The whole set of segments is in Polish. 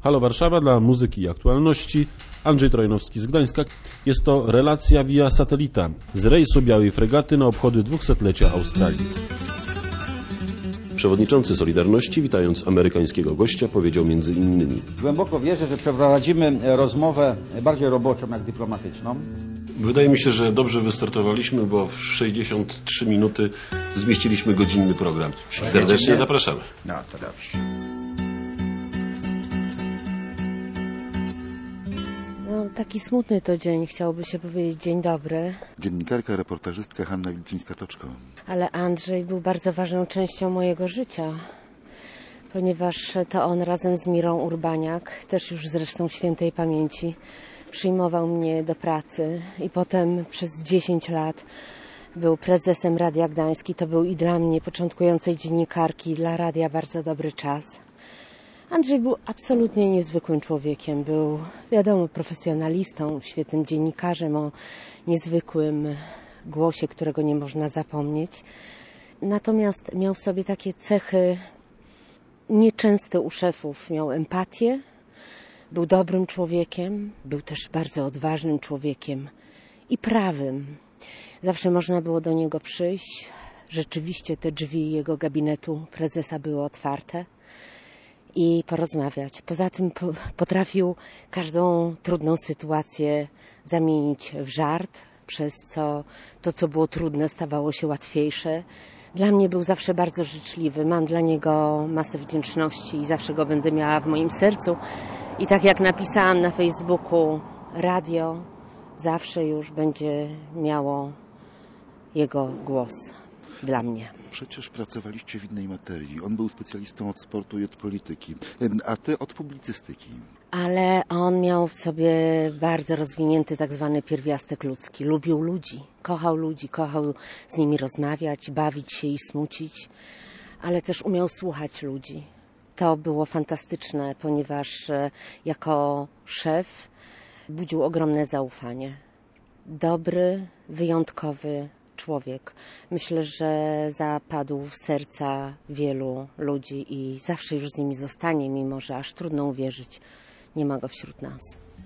Halo Warszawa dla muzyki i aktualności. Andrzej Trojnowski z Gdańska. Jest to relacja via satelita z rejsu Białej Fregaty na obchody 200-lecia Australii. Przewodniczący Solidarności, witając amerykańskiego gościa, powiedział między innymi: Głęboko wierzę, że przeprowadzimy rozmowę bardziej roboczą jak dyplomatyczną. Wydaje mi się, że dobrze wystartowaliśmy, bo w 63 minuty zmieściliśmy godzinny program. Serdecznie zapraszamy. No to dobrze. No, taki smutny to dzień, chciałoby się powiedzieć dzień dobry. Dziennikarka, reportażystka Hanna Wilczyńska-Toczko. Ale Andrzej był bardzo ważną częścią mojego życia, ponieważ to on razem z Mirą Urbaniak, też już zresztą świętej pamięci, przyjmował mnie do pracy i potem przez 10 lat był prezesem Radia Gdański. To był i dla mnie, początkującej dziennikarki, dla radia bardzo dobry czas. Andrzej był absolutnie niezwykłym człowiekiem. Był, wiadomo, profesjonalistą, świetnym dziennikarzem o niezwykłym głosie, którego nie można zapomnieć. Natomiast miał w sobie takie cechy nieczęste u szefów. Miał empatię, był dobrym człowiekiem, był też bardzo odważnym człowiekiem i prawym. Zawsze można było do niego przyjść. Rzeczywiście te drzwi jego gabinetu prezesa były otwarte i porozmawiać. Poza tym potrafił każdą trudną sytuację zamienić w żart, przez co to, co było trudne, stawało się łatwiejsze. Dla mnie był zawsze bardzo życzliwy. Mam dla niego masę wdzięczności i zawsze go będę miała w moim sercu. I tak jak napisałam na Facebooku, radio zawsze już będzie miało jego głos dla mnie. Przecież pracowaliście w innej materii. On był specjalistą od sportu i od polityki, a ty od publicystyki. Ale on miał w sobie bardzo rozwinięty tak zwany pierwiastek ludzki. Lubił ludzi, kochał z nimi rozmawiać, bawić się i smucić, ale też umiał słuchać ludzi. To było fantastyczne, ponieważ jako szef budził ogromne zaufanie. Dobry, wyjątkowy człowiek. Myślę, że zapadł w serca wielu ludzi i zawsze już z nimi zostanie, mimo że aż trudno uwierzyć. Nie ma go wśród nas.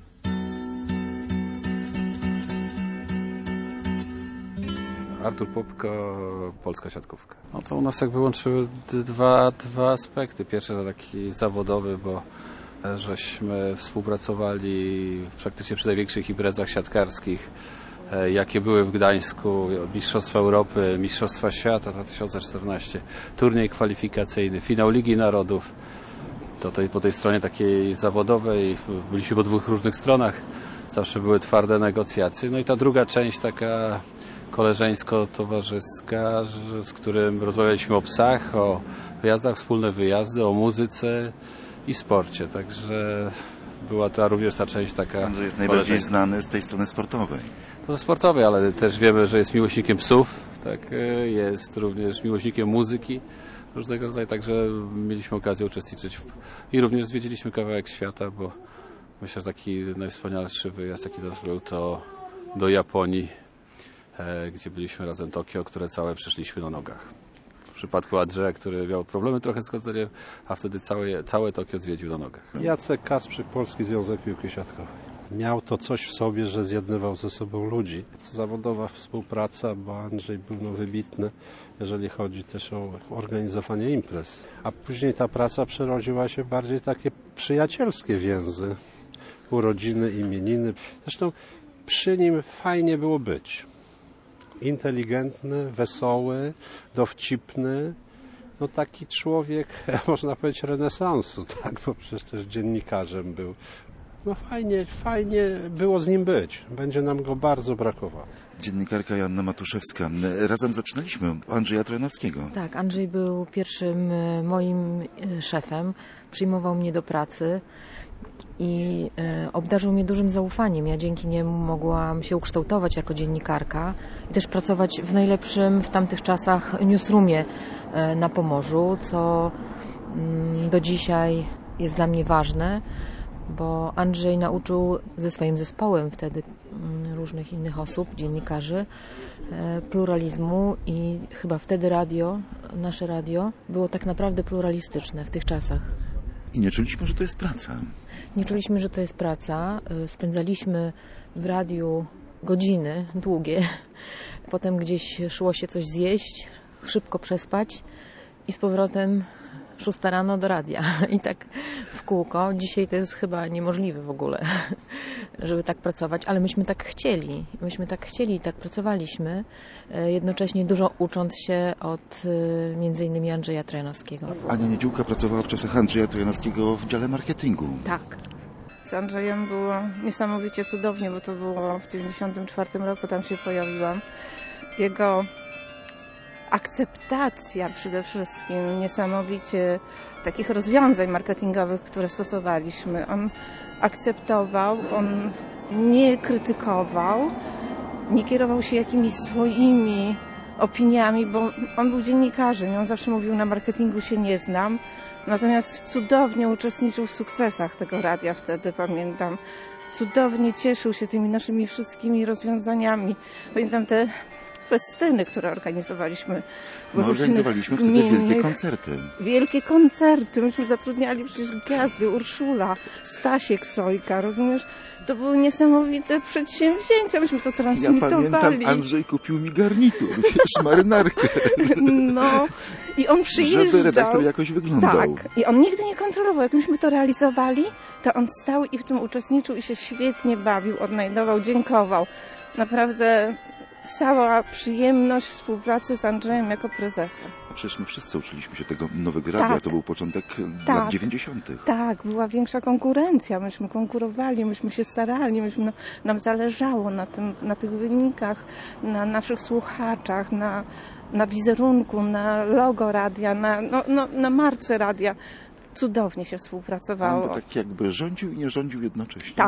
Artur Popko, polska siatkówka. No to u nas jakby łączyły dwa aspekty. Pierwszy to taki zawodowy, bo żeśmy współpracowali praktycznie przy największych imprezach siatkarskich, jakie były w Gdańsku, Mistrzostwa Europy, Mistrzostwa Świata 2014, turniej kwalifikacyjny, finał Ligi Narodów. To po tej stronie takiej zawodowej byliśmy po dwóch różnych stronach, zawsze były twarde negocjacje. No i ta druga część taka koleżeńsko-towarzyska, z którym rozmawialiśmy o psach, o wyjazdach, wspólne wyjazdy, o muzyce i sporcie. Także była to również ta część taka. Andrzej jest najbardziej znany z tej strony sportowej. To ze sportowej, ale też wiemy, że jest miłośnikiem psów, tak, jest również miłośnikiem muzyki różnego rodzaju, także mieliśmy okazję uczestniczyć i również zwiedziliśmy kawałek świata, bo myślę, że taki najwspanialszy wyjazd, jaki był, to do Japonii, gdzie byliśmy razem Tokio, które całe przeszliśmy na nogach. W przypadku Andrzeja, który miał problemy trochę z chodzeniem, a wtedy całe Tokio zwiedził na nogach. Jacek Kasprzyk, Polski Związek Piłki Siatkowej. Miał to coś w sobie, że zjednywał ze sobą ludzi. Zawodowa współpraca, bo Andrzej był wybitny, jeżeli chodzi też o organizowanie imprez. A później ta praca przerodziła się w bardziej takie przyjacielskie więzy. Urodziny, imieniny. Zresztą przy nim fajnie było być. Inteligentny, wesoły, dowcipny. No taki człowiek, można powiedzieć, renesansu, tak? Bo przecież też dziennikarzem był. No fajnie było z nim być. Będzie nam go bardzo brakowało. Dziennikarka Joanna Matuszewska. Razem zaczynaliśmy Andrzeja Trojnowskiego. Tak, Andrzej był pierwszym moim szefem. Przyjmował mnie do pracy i obdarzył mnie dużym zaufaniem. Ja dzięki niemu mogłam się ukształtować jako dziennikarka i też pracować w najlepszym w tamtych czasach newsroomie na Pomorzu, co do dzisiaj jest dla mnie ważne, bo Andrzej nauczył ze swoim zespołem wtedy różnych innych osób, dziennikarzy, pluralizmu i chyba wtedy nasze radio było tak naprawdę pluralistyczne w tych czasach. I nie czuliśmy, że to jest praca. Nie czuliśmy, że to jest praca. Spędzaliśmy w radiu godziny długie. Potem gdzieś szło się coś zjeść, szybko przespać i z powrotem 6 rano do radia. I tak w kółko. Dzisiaj to jest chyba niemożliwe w ogóle, żeby tak pracować, ale myśmy tak chcieli. Myśmy tak chcieli i tak pracowaliśmy, jednocześnie dużo ucząc się od między innymi Andrzeja Trojanowskiego. Ania Niedziółka pracowała w czasach Andrzeja Trojanowskiego w dziale marketingu. Tak. Z Andrzejem było niesamowicie cudownie, bo to było w 1994 roku, tam się pojawiłam. Jego akceptacja przede wszystkim niesamowicie takich rozwiązań marketingowych, które stosowaliśmy. On akceptował, on nie krytykował, nie kierował się jakimiś swoimi opiniami, bo on był dziennikarzem i on zawsze mówił, na marketingu się nie znam. Natomiast cudownie uczestniczył w sukcesach tego radia wtedy, pamiętam. Cudownie cieszył się tymi naszymi wszystkimi rozwiązaniami. Pamiętam te festyny, które organizowaliśmy. My organizowaliśmy wtedy wielkie koncerty. Wielkie koncerty. Myśmy zatrudniali przecież gwiazdy, Urszula, Stasiek Sojka, rozumiesz? To były niesamowite przedsięwzięcia. Myśmy to transmitowali. Ja pamiętam, Andrzej kupił mi garnitur, wiesz, marynarkę. No i on przyjeżdżał. Żeby redaktor jakoś wyglądał. Tak. I on nigdy nie kontrolował. Jak myśmy to realizowali, to on stał i w tym uczestniczył i się świetnie bawił, odnajdował, dziękował. Naprawdę cała przyjemność współpracy z Andrzejem jako prezesem. A przecież my wszyscy uczyliśmy się tego nowego radia, Tak. To był początek Tak. lat 90. Tak, była większa konkurencja, myśmy konkurowali, myśmy się starali, nam zależało na tych wynikach, na naszych słuchaczach, na wizerunku, na logo radia, na marce radia. Cudownie się współpracowało. On tak jakby rządził i nie rządził jednocześnie. Tak,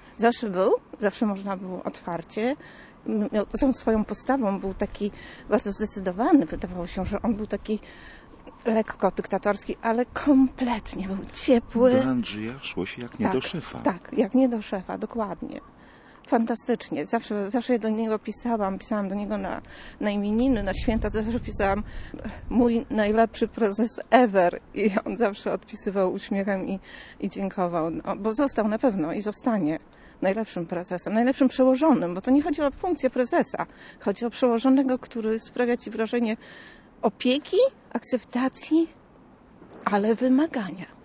zawsze można było otwarcie. Miał tą swoją postawą, był taki bardzo zdecydowany. Wydawało się, że on był taki lekko dyktatorski, ale kompletnie był ciepły. Do Andrzeja szło się jak nie Tak, do szefa. Tak, jak nie do szefa, dokładnie. Fantastycznie. Zawsze do niego pisałam do niego na imieniny, na święta, zawsze pisałam mój najlepszy prezes ever i on zawsze odpisywał uśmiechem i dziękował, bo został na pewno i zostanie najlepszym prezesem, najlepszym przełożonym, bo to nie chodzi o funkcję prezesa, chodzi o przełożonego, który sprawia ci wrażenie opieki, akceptacji, ale wymagania.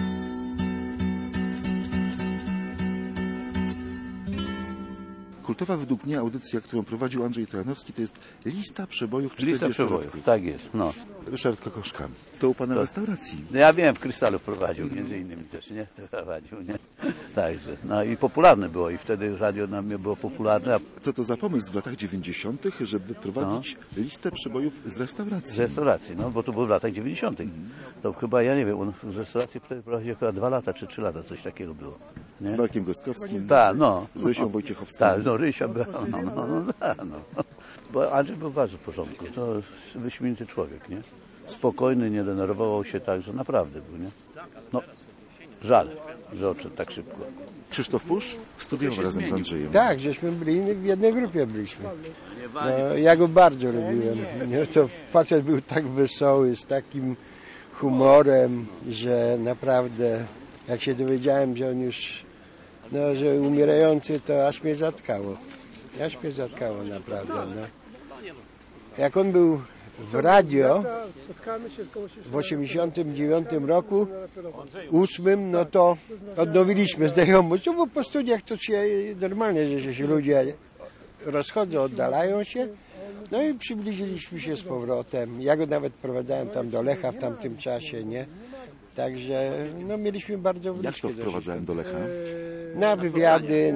Kultowa według mnie audycja, którą prowadził Andrzej Trojanowski, to jest lista przebojów 40 Lista przebojów, latków. tak jest. No. Ryszard Kokoszka, to u pana w restauracji. No ja wiem, w Krystalu prowadził, między innymi też, nie? Prowadził, nie? Także, no i popularne było i wtedy radio na mnie było popularne. A Co to za pomysł w latach 90., żeby prowadzić listę przebojów z restauracji? z restauracji, no bo to było w latach 90. To chyba, ja nie wiem, on w restauracji prowadził chyba 2 lata czy 3 lata, coś takiego było. Nie? Z Markiem Gostkowskim, Tak, no. z Rysią Wojciechowską. Tak, no Rysia była, no. Bo Andrzej był bardzo w porządku, to wyśmienity człowiek, nie? Spokojny, nie denerwował się tak, że naprawdę był, nie? No, żal, że odszedł tak szybko. Krzysztof Pusz studiował razem z Andrzejem. Tak, żeśmy byli, w jednej grupie byliśmy. No, ja go bardzo lubiłem. No, to facet był tak wesoły, z takim humorem, że naprawdę, jak się dowiedziałem, że on już, no, że umierający, to aż mnie zatkało. Aż mnie zatkało naprawdę, no. Jak on był w radio w 89 roku, 8, no to odnowiliśmy znajomość, no bo po studiach to się normalnie, że się ludzie rozchodzą, oddalają się, no i przybliżyliśmy się z powrotem. Ja go nawet prowadzałem tam do Lecha w tamtym czasie, nie? Także no, mieliśmy bardzo bliskie. Jak to wprowadzałem do Lecha? Na wywiady,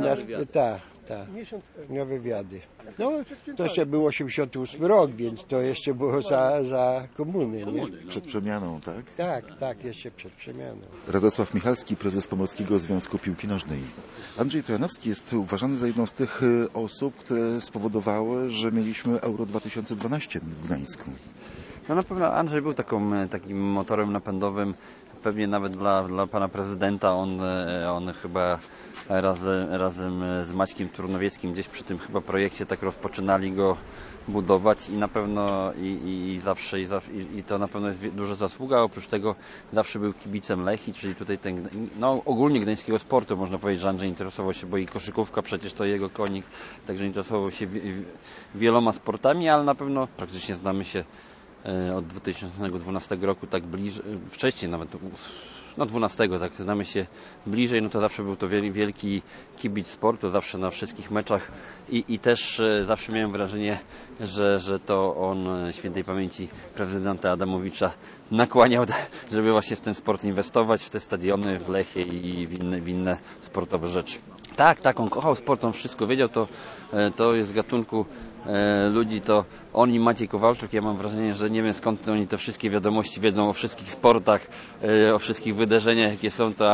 na wywiady. No, to jeszcze był 88 rok, więc to jeszcze było za komuny, nie? Przed przemianą, tak? Tak, jeszcze przed przemianą. Radosław Michalski, prezes Pomorskiego Związku Piłki Nożnej. Andrzej Trojanowski jest uważany za jedną z tych osób, które spowodowały, że mieliśmy Euro 2012 w Gdańsku. No na pewno Andrzej był takim motorem napędowym pewnie nawet dla pana prezydenta on chyba razem z Maćkiem Turnowieckim gdzieś przy tym chyba projekcie tak rozpoczynali go budować i na pewno i to na pewno jest duża zasługa. Oprócz tego zawsze był kibicem Lechii, czyli tutaj ogólnie gdańskiego sportu można powiedzieć, że Andrzej interesował się, bo i koszykówka przecież to jego konik, także interesował się wieloma sportami, ale na pewno praktycznie znamy się od 2012 roku tak bliżej, wcześniej nawet 12 tak znamy się bliżej, no to zawsze był to wielki kibic sportu, zawsze na wszystkich meczach i też zawsze miałem wrażenie, że to on świętej pamięci prezydenta Adamowicza nakłaniał, żeby właśnie w ten sport inwestować, w te stadiony, w Lechie i w inne sportowe rzeczy. Tak, on kochał sport, on wszystko wiedział, to jest z gatunku ludzi, to on i Maciej Kowalczuk, ja mam wrażenie, że nie wiem skąd oni te wszystkie wiadomości wiedzą o wszystkich sportach, o wszystkich wydarzeniach, jakie są, to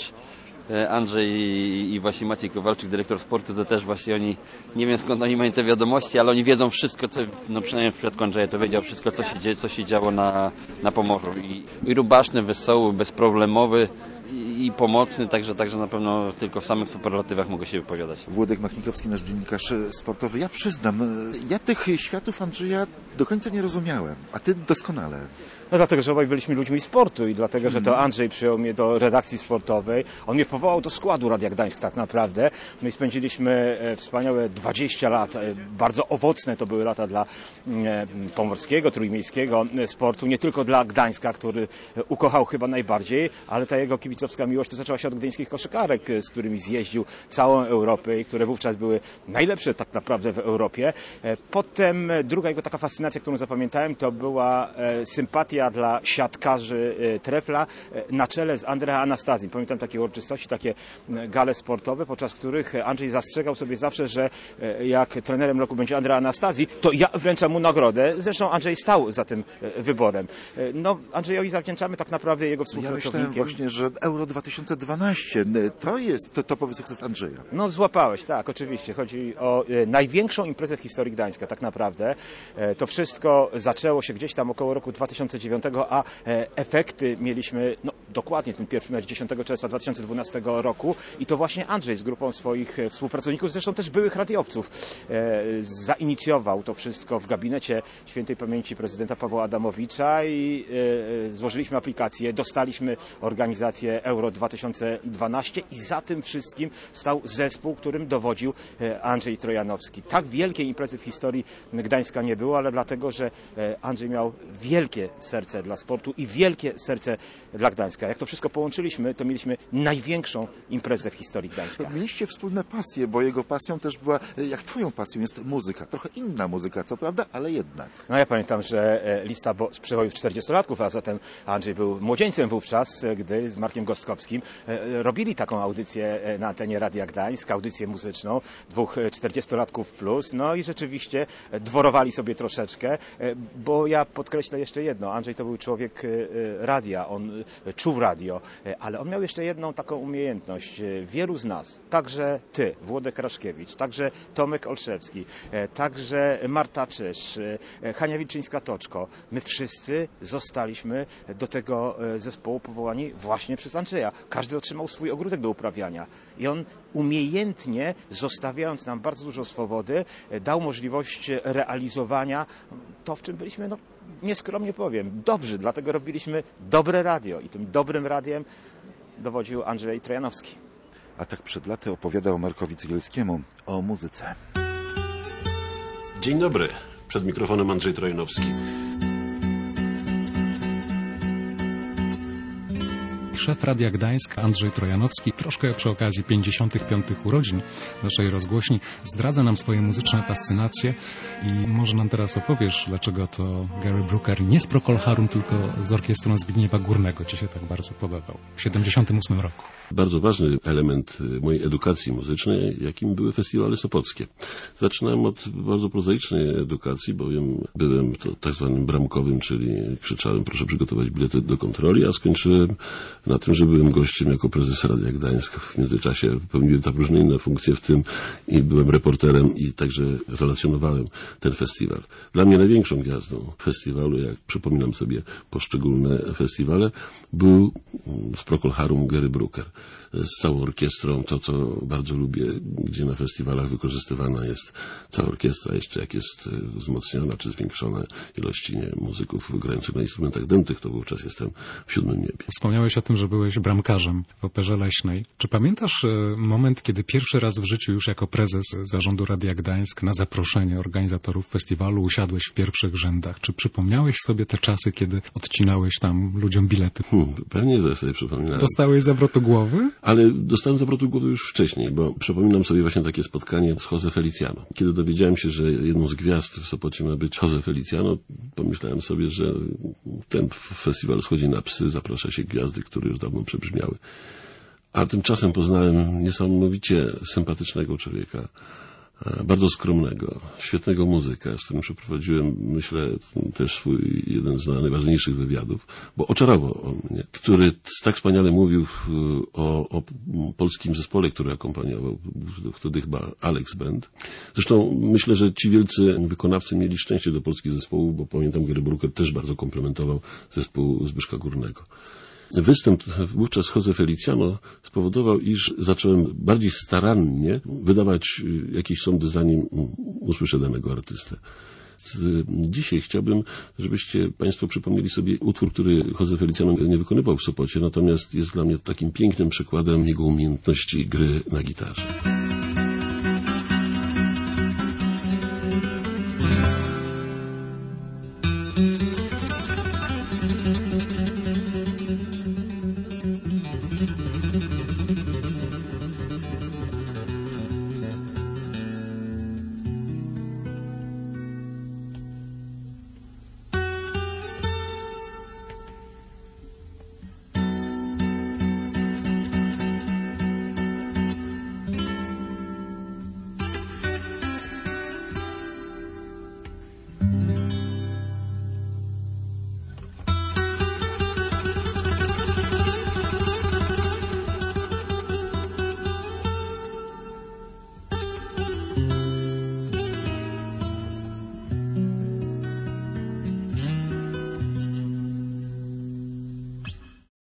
Andrzej i właśnie Maciej Kowalczyk, dyrektor sportu, to też właśnie oni, nie wiem skąd oni mają te wiadomości, ale oni wiedzą wszystko, przynajmniej w przypadku Andrzeja to wiedział wszystko, co się działo na Pomorzu. I rubaszny, wesoły, bezproblemowy i pomocny, także na pewno tylko w samych superlatywach mogę się wypowiadać. Włodek Machnikowski, nasz dziennikarz sportowy. Ja przyznam, ja tych światów Andrzeja do końca nie rozumiałem, a ty doskonale. No dlatego, że obaj byliśmy ludźmi sportu i dlatego, że to Andrzej przyjął mnie do redakcji sportowej. On mnie powołał do składu Radia Gdańsk tak naprawdę. No i spędziliśmy wspaniałe 20 lat. Bardzo owocne to były lata dla pomorskiego, trójmiejskiego sportu. Nie tylko dla Gdańska, który ukochał chyba najbardziej, ale ta jego kibicowska miłość to zaczęła się od gdańskich koszykarek, z którymi zjeździł całą Europę i które wówczas były najlepsze tak naprawdę w Europie. Potem druga jego taka fascynacja, którą zapamiętałem, to była sympatia dla siatkarzy Trefla na czele z Andrea Anastazim. Pamiętam takie uroczystości, takie gale sportowe, podczas których Andrzej zastrzegał sobie zawsze, że jak trenerem roku będzie Andrea Anastazji, to ja wręczam mu nagrodę. Zresztą Andrzej stał za tym wyborem. No, Andrzejowi zawdzięczamy tak naprawdę jego współpracownikiem. Ja myślałem właśnie, że Euro 2012 to jest topowy sukces Andrzeja. No złapałeś, tak, oczywiście. Chodzi o największą imprezę w historii Gdańska, tak naprawdę. To wszystko zaczęło się gdzieś tam około roku 2009, a efekty mieliśmy dokładnie ten pierwszy mecz 10 czerwca 2012 roku i to właśnie Andrzej z grupą swoich współpracowników, zresztą też byłych radiowców, zainicjował to wszystko w gabinecie świętej pamięci prezydenta Pawła Adamowicza i złożyliśmy aplikację, dostaliśmy organizację Euro 2012 i za tym wszystkim stał zespół, którym dowodził Andrzej Trojanowski. Tak wielkiej imprezy w historii Gdańska nie było, ale dlatego, że Andrzej miał wielkie serce dla sportu i wielkie serce dla Gdańska. Jak to wszystko połączyliśmy, to mieliśmy największą imprezę w historii Gdańska. Mieliście wspólne pasje, bo jego pasją też była, jak twoją pasją jest muzyka. Trochę inna muzyka, co prawda, ale jednak. No ja pamiętam, że lista przebojów 40-latków, a zatem Andrzej był młodzieńcem wówczas, gdy z Markiem Gostkowskim robili taką audycję na antenie Radia Gdańsk, audycję muzyczną, dwóch 40-latków plus, no i rzeczywiście dworowali sobie troszeczkę, bo ja podkreślę jeszcze jedno, Andrzej to był człowiek radia, on czuł radio, ale on miał jeszcze jedną taką umiejętność. Wielu z nas, także ty, Włodek Raszkiewicz, także Tomek Olszewski, także Marta Czysz, Hania Wilczyńska-Toczko, my wszyscy zostaliśmy do tego zespołu powołani właśnie przez Andrzeja. Każdy otrzymał swój ogródek do uprawiania i on umiejętnie, zostawiając nam bardzo dużo swobody, dał możliwość realizowania to, w czym byliśmy, nieskromnie powiem, dobrzy, dlatego robiliśmy dobre radio i tym dobrym radiem dowodził Andrzej Trojanowski. A tak przed laty opowiadał Markowi Cegielskiemu o muzyce. Dzień dobry, przed mikrofonem Andrzej Trojanowski. Szef Radia Gdańsk Andrzej Trojanowski troszkę przy okazji 55. urodzin naszej rozgłośni zdradza nam swoje muzyczne fascynacje i może nam teraz opowiesz, dlaczego to Gary Brooker nie z Procol Harum, tylko z orkiestrą Zbigniewa Górnego Ci się tak bardzo podobał w 78 roku. Bardzo ważny element mojej edukacji muzycznej, jakim były festiwale sopockie. Zaczynałem od bardzo prozaicznej edukacji, bowiem byłem tak zwanym bramkowym, czyli krzyczałem: proszę przygotować bilety do kontroli, a skończyłem na Poza tym, że byłem gościem jako prezes Radia Gdańsk, w międzyczasie pełniłem tam różne inne funkcje, w tym i byłem reporterem i także relacjonowałem ten festiwal. Dla mnie największą gwiazdą festiwalu, jak przypominam sobie poszczególne festiwale, był z Procol Harum Gary Brooker. Z całą orkiestrą, to co bardzo lubię, gdzie na festiwalach wykorzystywana jest cała orkiestra, jeszcze jak jest wzmocniona czy zwiększona ilości muzyków grających na instrumentach dętych, to wówczas jestem w 7. niebie. Wspomniałeś o tym, że byłeś bramkarzem w Operze Leśnej. Czy pamiętasz moment, kiedy pierwszy raz w życiu już jako prezes Zarządu Radia Gdańsk na zaproszenie organizatorów festiwalu usiadłeś w pierwszych rzędach? Czy przypomniałeś sobie te czasy, kiedy odcinałeś tam ludziom bilety? Pewnie, że sobie przypominałem. Dostałeś zawrotu głowy? Ale dostałem zawrotu głowy już wcześniej, bo przypominam sobie właśnie takie spotkanie z Jose Feliciano. Kiedy dowiedziałem się, że jedną z gwiazd w Sopocie ma być Jose Feliciano, pomyślałem sobie, że ten festiwal schodzi na psy, zaprasza się gwiazdy, które już dawno przebrzmiały. A tymczasem poznałem niesamowicie sympatycznego człowieka, bardzo skromnego, świetnego muzyka, z którym przeprowadziłem, myślę, też swój jeden z najważniejszych wywiadów, bo oczarował on mnie, który tak wspaniale mówił o polskim zespole, który akompaniował, wtedy chyba Alex Band. Zresztą myślę, że ci wielcy wykonawcy mieli szczęście do polskich zespołów, bo pamiętam, Gary Brooker też bardzo komplementował zespół Zbyszka Górnego. Występ wówczas Jose Feliciano spowodował, iż zacząłem bardziej starannie wydawać jakieś sądy, zanim usłyszę danego artystę. Dzisiaj chciałbym, żebyście Państwo przypomnieli sobie utwór, który Jose Feliciano nie wykonywał w Sopocie, natomiast jest dla mnie takim pięknym przykładem jego umiejętności gry na gitarze.